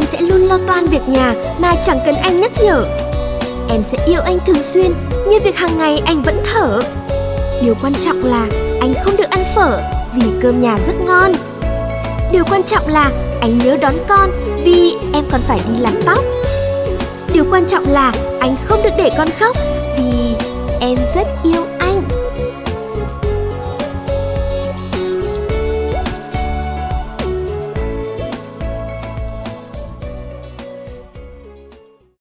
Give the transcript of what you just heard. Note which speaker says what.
Speaker 1: sẽ luôn lo toan việc nhà mà chẳng cần anh nhắc nhở. Em sẽ yêu anh thường xuyên như việc hàng ngày anh vẫn thở. Điều quan trọng là anh không được ăn phở vì cơm nhà rất ngon. Điều quan trọng là anh nhớ đón con vì em còn phải đi làm tóc. Điều quan trọng là anh không được để con khóc vì em rất yêu anh.